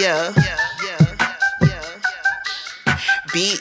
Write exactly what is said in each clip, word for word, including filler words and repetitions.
yeah, yeah, yeah. Bitch.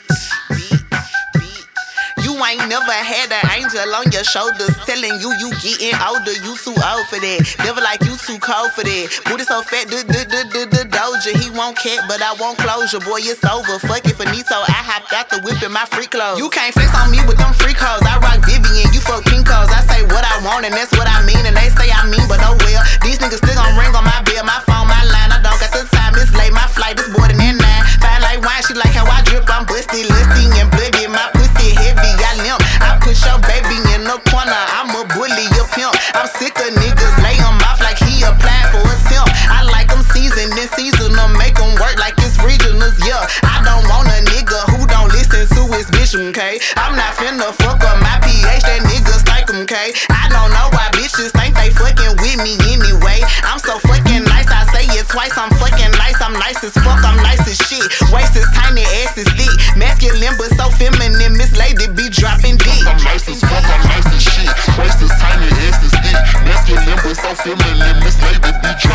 You ain't never had an angel on your shoulders telling you you getting older, you too old for that. Never like you too cold for that. Booty so fat, the the the the the doja. He won't cat, but I won't closure. Boy, it's over. Fuck it, finito. I hopped out the whip in my free clothes. You can't flex on me with them free codes. I rock Vivian, you fuck Kinkos. I say what I want and that's what I mean, and they say I mean, but oh well. These niggas still gon' ring on my bill, my phone, my line. I don't got the time. It's late. My flight is more than that nine. Fine like wine, she like how I drip. I'm busted, lusty and bloody. My pussy heavy. I limp. I push your baby in the corner. I'm a bully, a pimp. I'm sick of niggas lay him off like he applied for a simp. I like them seasoned and seasonal, make them work like it's regionals, yeah. I don't want a nigga who don't listen to his bitch, okay? I'm not finna fuck up my pH, that nigga stank, okay? I don't know why bitches think they fucking with me anyway. I'm so fucking nice, I say it twice. I'm fucking nice, I'm nice as fuck, I'm nice as shit. Waist is tiny, ass is thick. Masculine but so feminine, Miss Lady be dropping dick. I'm nice as fuck, I'm nice as shit. Waist is tiny, ass is thick. Masculine but so feminine, Miss Lady be dropping